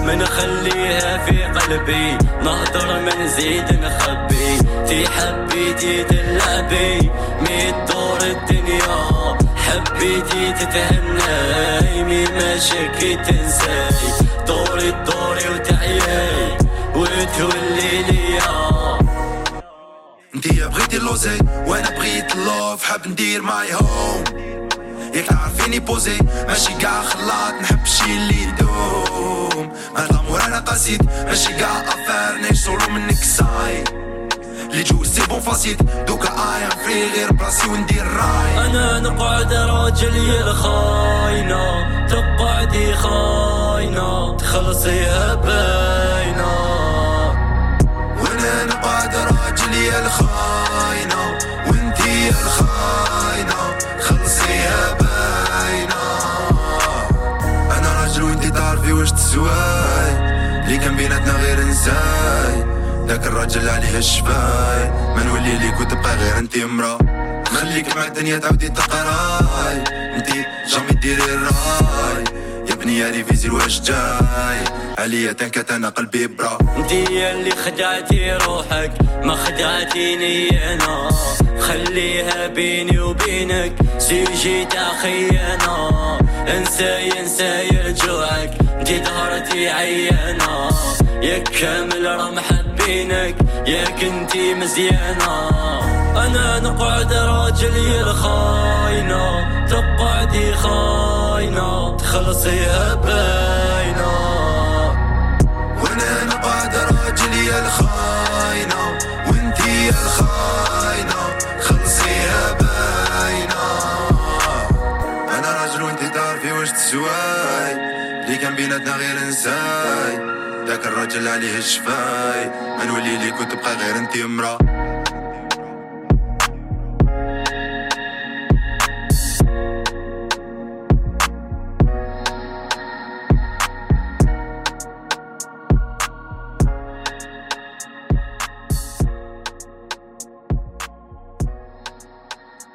منخليها في قلبي، نهضر ما نزيد نخبي، في حبيتي تلعبي ميت دور الدنيا، حبيتي تتهناي مي مشاكي تنساي، دوري وتعياي وتولي ليا. انتي بغيتي اللوزي وانا بغيت اللوف، حاب ندير ماي هوم ياك تعرفيني بوزي، ماشي قاع خلاط نحب شي اللي يدوم، ما الامور انا قاسيت ماشي قاع افار نعيش سولو منك ساي، اللي جو سي بون فاسيت دوكا اي ام فري غير براسي وندير راي. انا نقعد راجل يا الخاينة، تقعدي خاينة تخلصيها باينة، وانا نقعد راجل يا الخاينة وانتي يا الخاينة خلصيها باينة. انا راجل وانتي تعرفي واش تسواي، اللي كان بيناتنا غير نساي، داك الراجل عليه الشفاي، ما نولي ليك وتبقى غير انتي مرا، خليك مع الدنيا تعودي تقراي، انتي جامي ديري الراي، يا بني ريفيزي واش جاي، عليا تنكت انا قلبي برا. انتي اللي خدعتي روحك ما خدعتيني انا، خليها بيني وبينك سيجي تاع خيانة، انساي رجوعك انتي ظهرتي عيانة، ياك كامل راه محبينك ياك انتي مزيانة. انا نقعد راجل يا الخاينة، تقعدي خاينة تخلصيها باينة، وانا نقعد راجل يا الخاينة وانتي يا الخاينة خلصيها باينة. انا راجل وانتي تعرفي واش تسواي، اللي كان بيناتنا غير نساي، داك الراجل عليه الشفاي، ما نولي ليك وتبقى غير انتي مرا.